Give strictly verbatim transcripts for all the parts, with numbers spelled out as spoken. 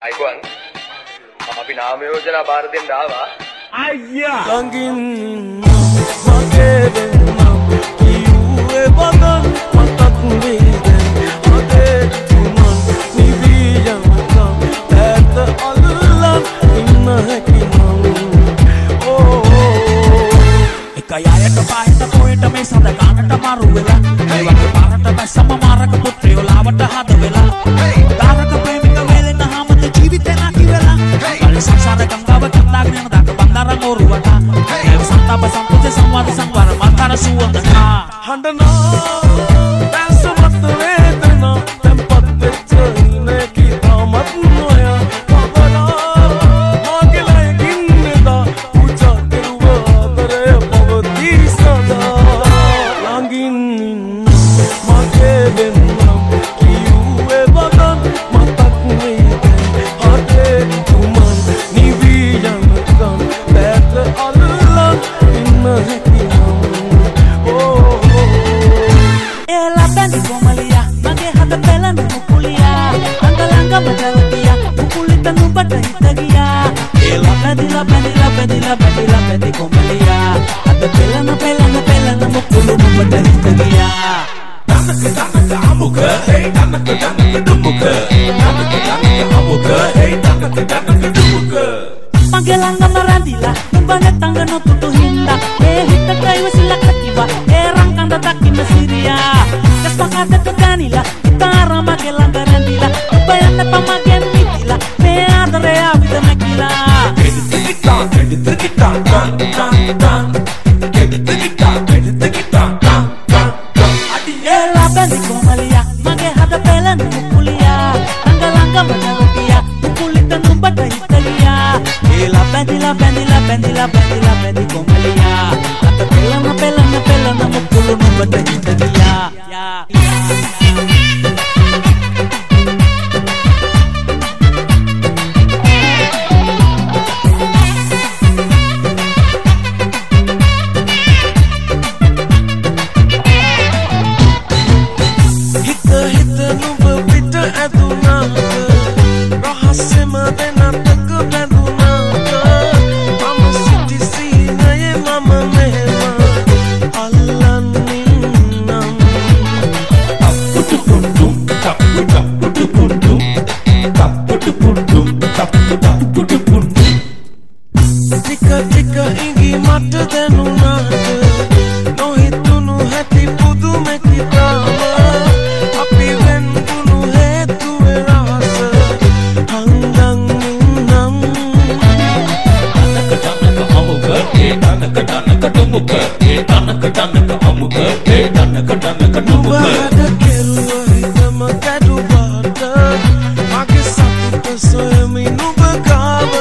අයිබෝන් අපි නාම යෝජනා බාර දෙන්න ආවා අයියා ළඟින් මගේ දෙන්නම් කිව්වේ බඳන් මතක් වේද අදේ තුමන් නිවියම් කම් ඇත අල්ලන් ඉන්න හැකිනම් ඕ එකයයට පායට පොයට මේ සඳ ගන්නට මාරු වෙලා මේ වගේ පාරට බැස්සම මාරක පුත්‍රයෝ ලාවට හද වෙලා තාරක ප්‍රේමික වේලෙන හැමත ජීවිතේ නැති වෙලා කල සංසාර ගංගාව කන්දාගෙන යන දාක බන්දාරන් ඕරුවට ඒ සන්තාප සම්පූර්ණ සංවාද සංවර මන්තර සුවඳනා හඬනා දැසමත් වේදනා tempat වෙච්ච ඉන්නේ කිතාමත් නොය පවනා මාගලයි ගින්නදා පුජා කෙරුව ආදරය පවති සදා ළඟින් මගේ දෙන්නම් කිව්වේ බඳන් මතක් වේද අදේ තුමන් නිවියම් කම් බැත අල්ලන් ඉන්න හැකිනම් ඕ එලා බැඳි කොමලියා මගේ හද පෙළන කුකුලියා අඟලංගම ජලතියා කුකුලිත නුඹට හිත ගියා එලා බැඳිලා බැඳිලා බැඳිලා බැඳිලා බැඳි කොමලියා අද පෙළන පෙළන පෙළන මුකුළු නුඹට හිත ගියා Danaka danaka amuka hey danaka danaka dumuka danaka danaka amuka hey danaka danaka dumuka Pagelanga marandila numbane tanga no tutu hinda eh hitta kaiwa silakativa eh rangkanda takina siria Kesepakatan keganila kita rama gelanga randila bayana pamagen mitila me adare avida nakila Edit kita edit kita dan dan dan Edit kita edit kita dan dan Ela bandi komalia mage hada pelan mukulia Langga-langga menjalokia mukulita numbata hitalia Ela bandi la bandi la bandi la bandi la bandi komalia Hada pelan pelan pelan mukulu numbata hitalia Ya Tika tika ingi mata denunada no hitunu hati pudu me kitama api wen bunu hetu erasa hanggang ninam Danaka danaka amuka eh danaka danaka dumuka eh danaka danaka amuka eh danaka danaka dumuka Ada keluwa hitama kadu bata mage satu kesoyami nubakawa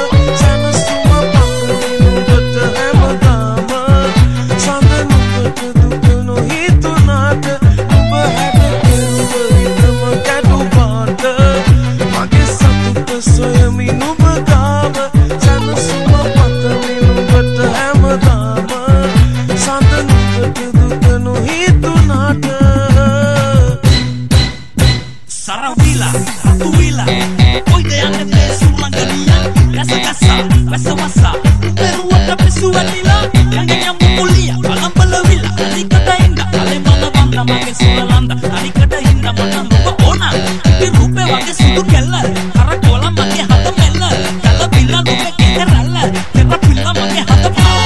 Sarawila, Ratuwila, hoy de ande pesu langania, gasa gasa, wasa wasa, peru ada pesu anila, yang yang mukulia, alam balawila, ali kata inda, ale mana banda make sulalanda, ali kata inda mana nuba ona, di rupe wage sudu kella, harakola make hata mella, kala bila nupe keherala, terra pilla make hata pala.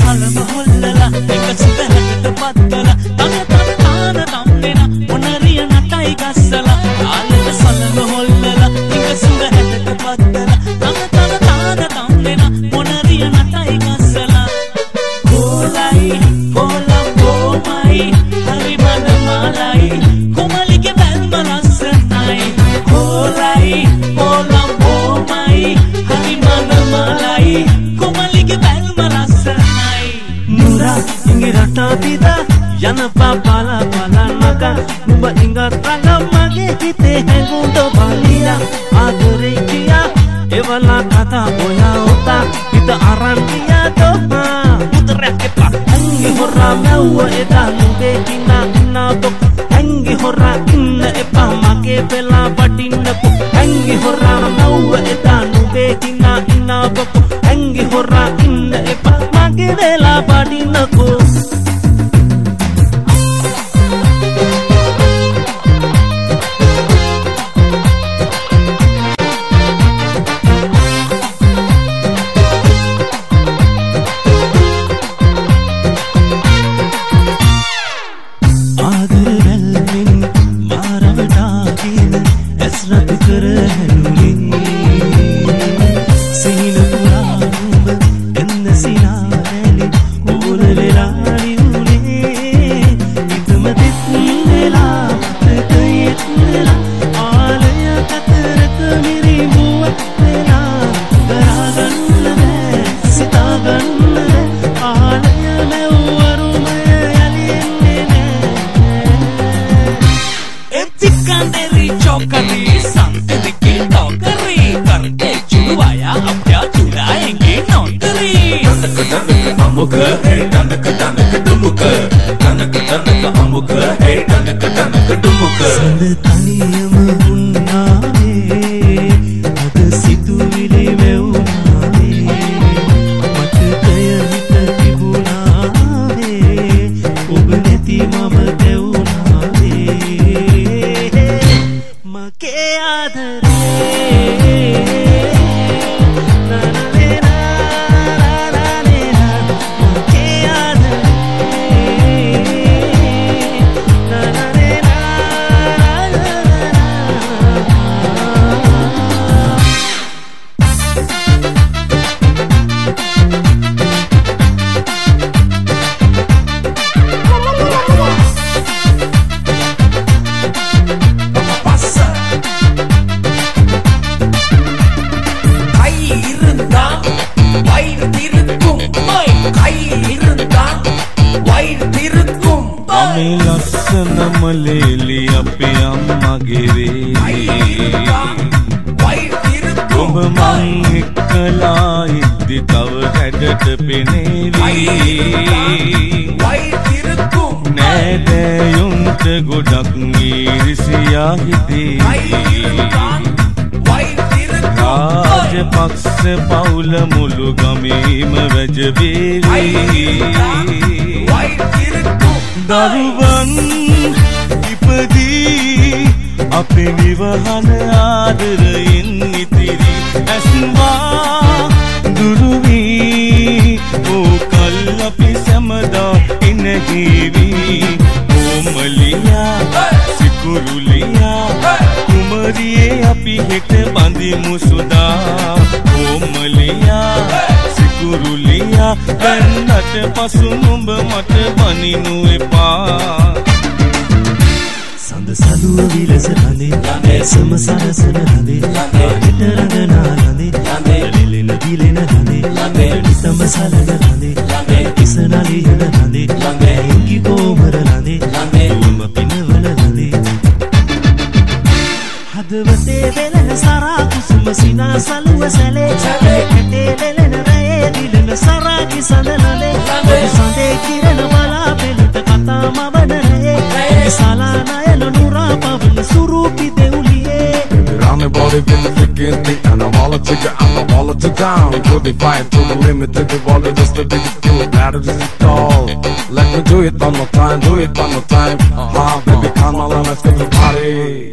කලම හොල්ලලා එක සුදහකට පත්තලා තන තන තාන තම්නෙන මොනරිය නටයි ගස්සලා ආලක සලම හොල්ලලා එක සුදහකට පත්තලා තන තන තාන තම්නෙන මොනරිය නටයි ගස්සලා කොලයි column කොමයි හරි මන මාලයි කොමලිගේ බැල්ම ලස්සනයි කොලයි column කොමයි හරි මන මාලයි කොමලිගේ බැල්ම ලස්සනයි නුරා ඉංගි රටා පිටා යන පාපාලා බලන්නක නුඹ ඉංගත් රඟ මගේ හිතේ හැඟුම්ද බලියා ආදරේ කියා එවලා කතා ඔයා උතා හිත අරන් ගියා තෝමා උතරක් එපා ඇඟි හොරා මැව්ව එදා නුඹේ කිනා ඉන්නා තොක් ඇඟි හොරා ඉන්න එපා මගේ වෙලා වටින්නකෝ ඇඟි හොරා මැව්ව එදා නුඹේ කිනා ඉන්නා තොක් ඇඟි හොරා ඉන්න එපා මගේ වෙලා වටින්නකෝ දරුවන් ඉපදී අපේ නිවහන ආදරයෙන් ඉතිරි ඇස්වා දුරුවී ඕ කල් අපි සැමදා ඉනහිවී ඕමලියා සිකුරුලියා කුමරියේ අපි හෙට බඳිමු සුදා ඕමලියා සිකුරුලියා වෙන්නට පසු නුඹ මට බනිනු එපා සඳ සදුව විලස හඳේ සම සරසන හඳේ හිට රඟනා හඳේ ලිලෙන දිලෙන හඳේ නිතම සලන හඳේ කිසනලියන හඳේ ඉංගි කොමර හඳේ උම පිනවන හඳේ හදවතේ වෙලන සරා කුසුම සිනා සලුව සැලේ කැටේ ලෙලන රේ දිලන සරා කිසනලේ සඳේ කිරණ බලා පෙළට කතා මවන රේ සලා නයන නුරා පවන සුරූපි දෙවුලියේ I'm a body with the freaking thing and I'm all to go, I'm all to down. Put the fire to the limit, take the ball just a bit skill, better than it all. Let me do it one more time, do it one more time. Uh-huh, baby, come on, let's get the party.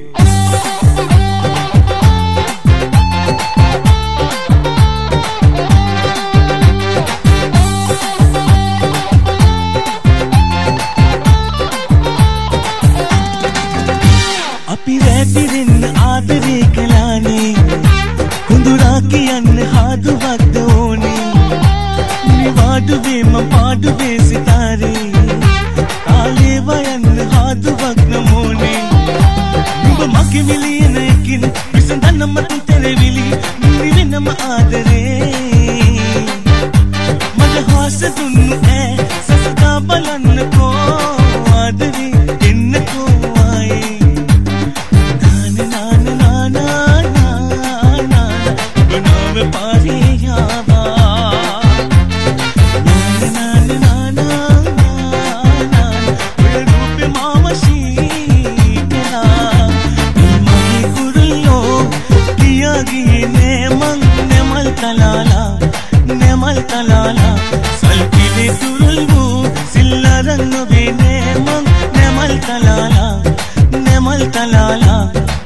කිවිලියන එකින් විසඳන්නම තුතෙරවිලි නිවෙනම ආදරේ මට හොස දුන්නු ඈ සසකා බලන්නකෝ ආදරේ එන්නකෝ ආයේ නාන නාන නාන නාන බනව පාරේ යාවා නාන නාන නාන නාන ඔය රූපේ මාව ශීතලා මගේ කුරුල්ලෝ කියාගිනේ මං නෙමල් තලාලා නෙමල් තලාලා සල්පිලි තුරුල්වු සිල්ලරන් නොවේනේ මං නෙමල් තලාලා නෙමල් තලාලා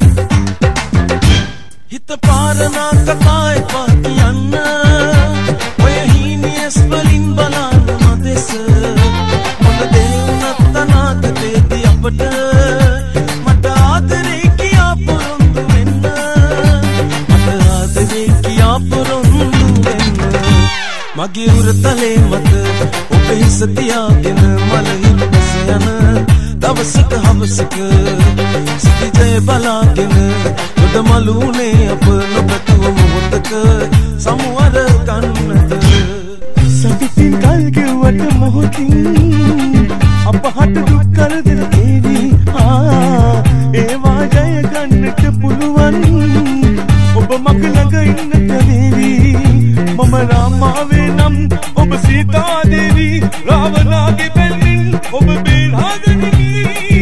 හිත පාරනා කතායි පාතියන්න ඔය හීනියස් වලින් බලන්න මදෙස මොන දෙන්නත් තනාත දෙති අපට මට ආදරේ කියා පොරොන්දු වෙන්න මට ආදරේ කියා පොරොන්දු වෙන්න මගේ උරතලේ මත ඔබ හිස තියාගෙන මලහිල් බස යන දවසක හවසක සිටිජය බලාගෙන ගොඩ මලුනේ අප නොපැතුව මොහොතක සමුවර කන්නද සතුටින් කල් ගෙව්වට මොහොතින් අපහට දුක් කරදර ඒවි ආ ඒවා ජය ගන්නට පුළුවන් ඔබ මග ළඟ ඉන්නට වේවි මම රාමාවේ නම් ඔබ සීතා දේවි රාවණාගේ බැල්මින් ඔබ බේරාගනිමි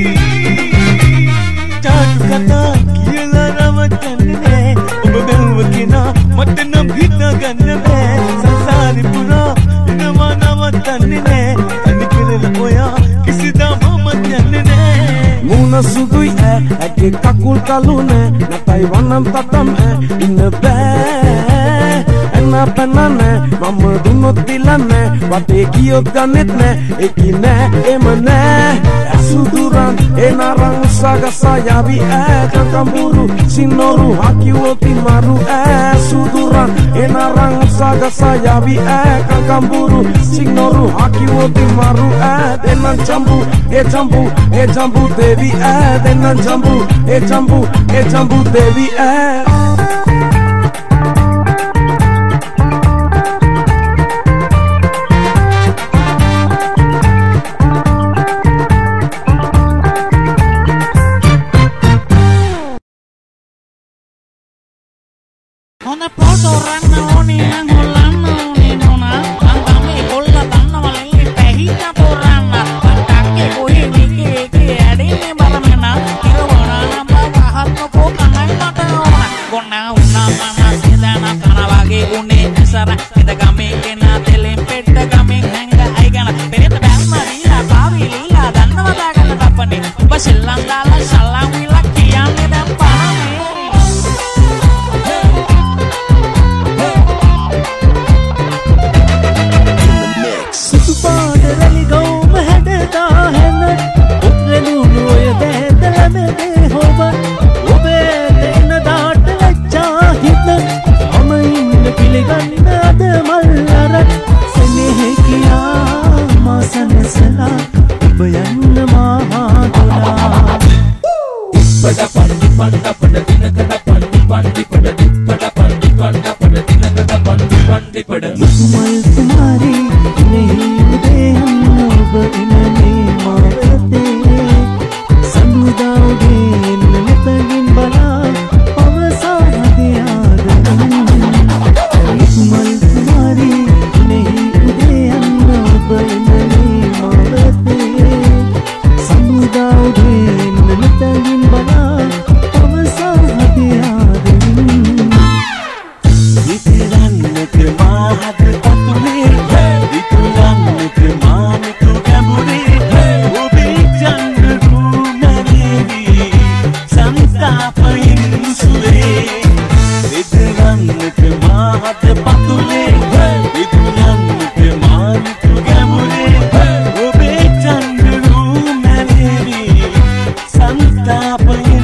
චාටු කතා කියලා රවටන්නේ ඔබ බැලුව කෙනා මට නම් හිතාගන්න බෑ සංසාරේ පුරා ඉනවා නවත්තන්නේ නෑ තනි කෙරෙලා ඔයා කිසිදා මම යන්නේ නෑ මුණ සුදුයි ඈ ඇගේ කකුල් කළු නෑ නැතයි වනම් තතම් ඈ ඉන්න බෑ එන්න පන්නන්නේ මම දුන්නොත් දිලන්නේ වටේ ගියොත් ගන්නෙත් නෑ ඒකි නෑ එම නෑ ඇසුදුරන් එනරන් උසගසා යවි ඈ කකම්බුරු සින්නොරු හකිවොති මරු ඈ ඇසුදුරන් එනරන් උසගසා යවි ඈ කකම්බුරු සින්නොරු හකිවොති මරු ඈ දෙන්නන් ජම්බු ඒ ජම්බු ඒ ජම්බු දෙවි ඈ දෙන්නන් ජම්බු ඒ ජම්බු ඒ ජම්බු දෙවි ඈ Ona poto ranna oni nang holanna oni nona antame kolla dannawa lelli pehita poranna takke kohe dike eke adine baramena kirwana namba pahatno ko kanannata ona gonna unna mana sedana kanawage une asara ida game kena telen petta game hanga aigana pereta banna nila pavi lila dannawa dagana tappane oba sellan dala sallan wila kiyanne dan parane Stop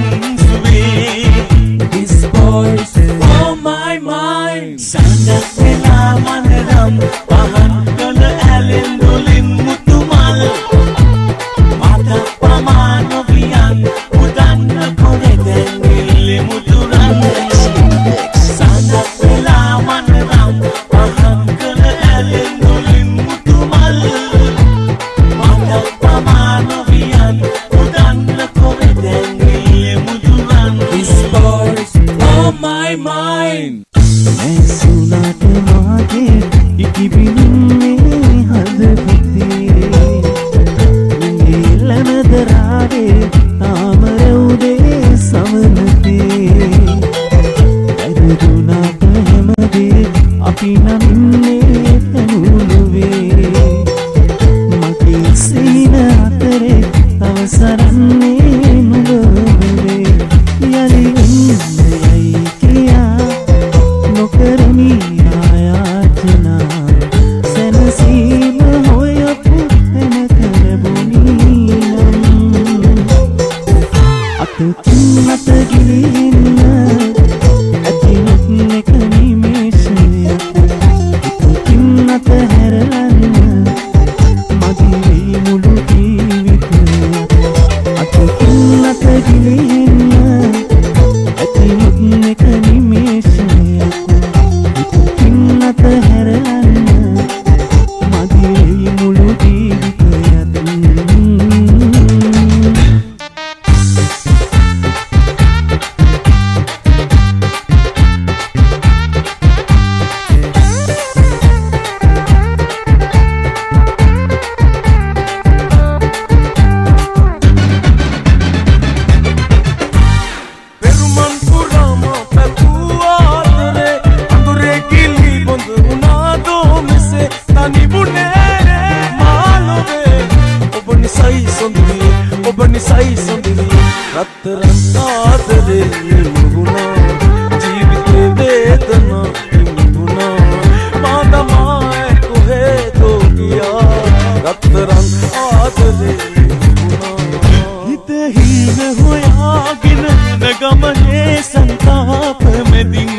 සොඳුරිය ඔබ නිසයි සොඳුරිය රත්තරන් ආදරේ මුහුණා ජීවිතේ වේදනා මුහුණා මා තමයි කොහෙදෝ ගියා රත්තරන් ආදරේ හිත හින හොයාගෙන නගමනේ සංතාප මෙදින්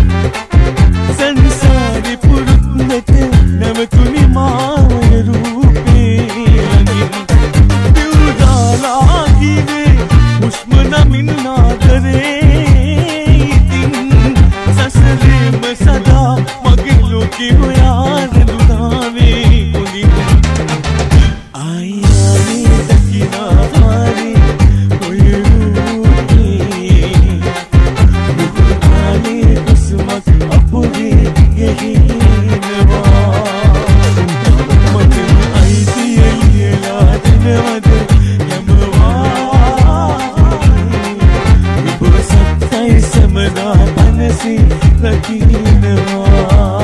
සංසාරි පුරුද්දට නැවතුනි මාවන රූපේ දිවුදාලා කිවේ හුස්ම නමින් නාදරේ ඉතින් සසරේම සදා මගේ ලෝකෙ හොයාගෙන දුනාවේ හොඳින් ආයානේ දකිනා පාරේ ඔය රූපේ දුකානේ කුසුමක් අපුගේ ගෙහිනවා මගේ අයිතිය ලියලා දෙනවද යමවා ඔබ සත්‍යයි සමදා පනසි රකින්නවා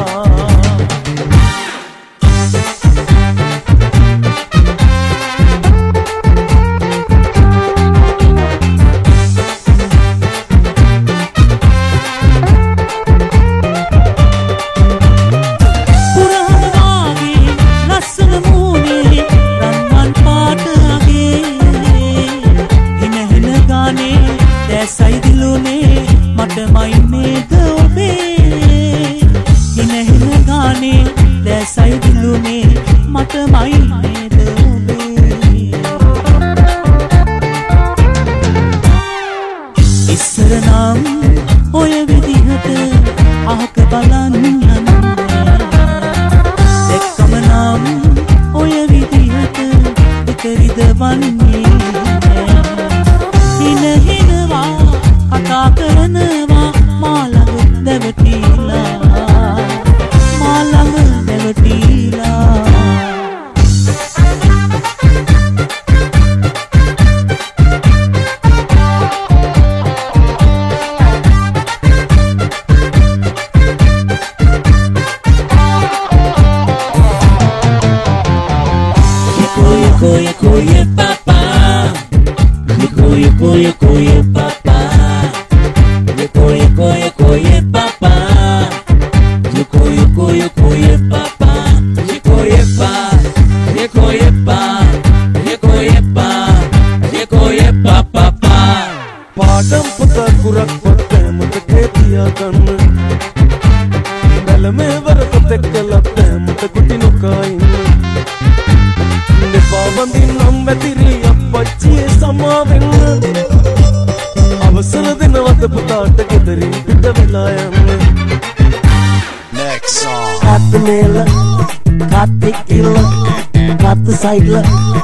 சைட்ல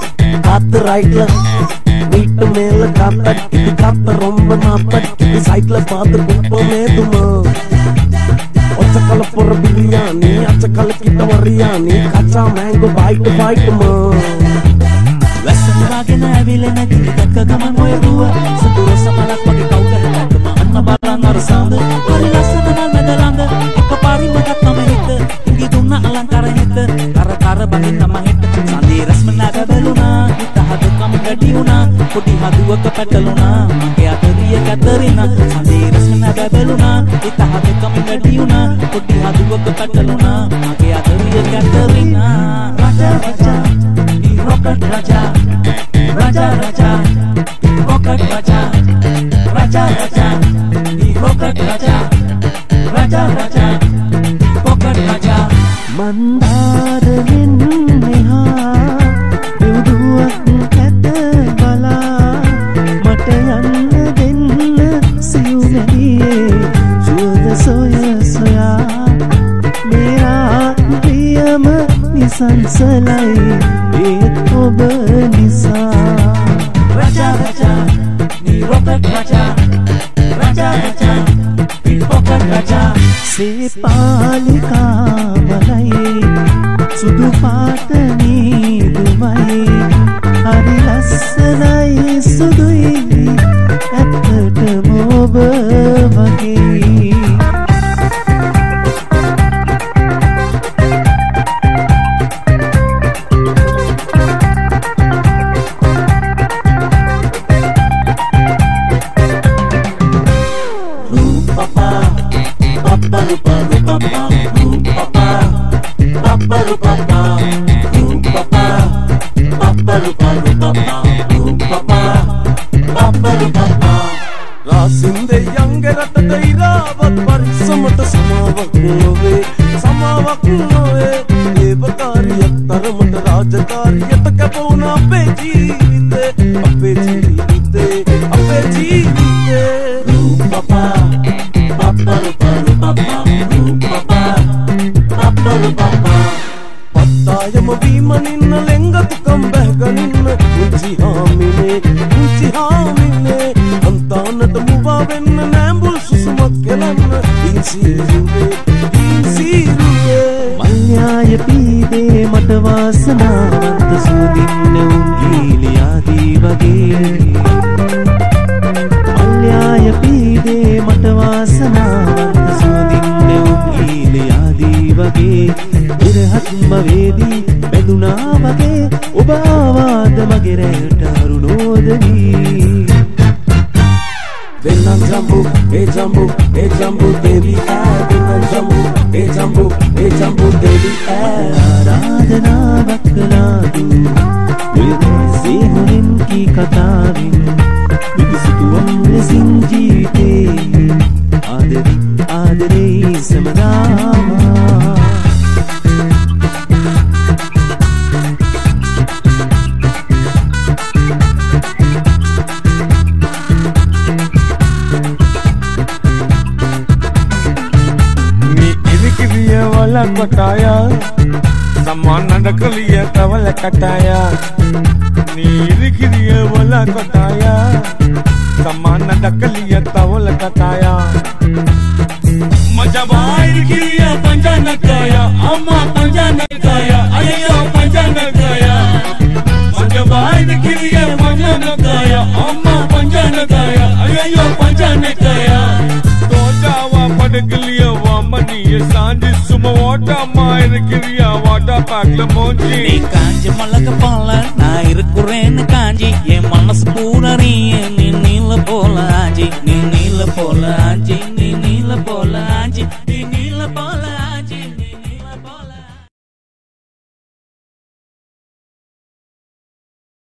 காத்து ரைட்ல வீட்டு மேல காத்த இது காத்த ரொம்ப நாத்த இது சைட்ல பார்த்து குப்பமே துமா ஒச்சக்கல போற பிரியாணி அச்சக்கல கிட்ட வரியாணி கச்சா மேங்கோ பைட் பைட்டுமா වැස්සනවාගෙන ඇවිලෙන කිරිතක ගමන් ඔය දුව සතුර සමලක් වගේ කවුකරටම අන්න බලන් අර සඳ හරි ලස්සන නල් මැදලඳ එක පාරිම ගත්තම හිත ඉඟි දුන්න අලංකාර හිත කර කර බඳින්න මම හිත සඳේ රස්ම නැග බැලුණා හිත හද කම ගැටි වුණා පොඩි හදුවක පැටලුණා මගේ අතරිය කතරිනා සඳේ රස්ම නැග බැලුණා හිත හද කම ගැටි වුණා පොඩි හදුවක පැටලුණා මගේ අතරිය කතරිනා රජා රජා Rocket Raja, Raja Raja, Rocket Raja, Raja Raja, Rocket Raja, Raja Raja, Rocket Raja. Mandarin neha, duduak kata bala, mata yang denna siunganiye, juda soya soya, mera priyam nisan salai. ඔබ නිසා Raja Raja ni Rocket Raja Raja Raja ni Rocket Raja සේපාලිකා මලයි සුදු පාට නීදුමයි හරි ලස්සනයි සුදුයි ඇත්තටම ඔබ වගේ රාසින්දේ යංගේ රටට ඉරාවත් පරිස්සමට සමාවක් නොවේ සමාවක් නොවේ ඒවකාරියක් තරමට රාජකාරියට කැපවුණ අපේ ජීවිතේ අපේ ජීවිතේ අපේ ජීවිතේ රූපපා පප්පරුපරුපපා රූපපා පප්පරුපපා පත්තායම වීමනින්න ලෙංගතුකම් බැහැගනින්න උන්චි හාමිනේ උන්චි හාමිනේ අන්තානට මුවා වෙන්න නෑඹුල් සුසුමක් කෙලන්න ඉන්සීරුවේ ඉන්සීරුවේ මල්යාය පීදේ මට වාසනාවන්ත සූදින්න උංගීලියාදී වගේ මල්යාය පීදේ මට වාසනාවන්ත සූදින්න උංගීලියාදී වගේ ඉරහත්ම වේදී බැඳුනා වගේ ඔබ ආවාද මගේ රැයට අරුණෝදනී Venan jambu, e jambu, e jambu devi ah. Venan jambu, e jambu, e jambu devi ah. ආරාධනාවක් කළාදු විදේශී මුලින් කී කතාවින් විසිතුවම් ලෙසින් ජීවිතේ ආදරේ ආදරේ සමදාමා Kotaya Samana dakaliya tawala kataya Niri kiriya wala kotaya Samana dakaliya tawala kataya Majabai kiriya panjana kaya Amma panjana kaya Ayo panjana kaya Majabai kiriya panjana kaya Amma panjana kaya Ayo panjana kaya Tojawa padagaliya wamaniya sandi suma water maayra kiriya water pakla monji நீ காஞ்சி மலக போல நான் இருக்கிறேன்னு காஞ்சி என் மனசு பூரறிய நீ நீல போல ஆஞ்சி நீ நீல போல ஆஞ்சி நீ நீல போல ஆஞ்சி நீ நீல போல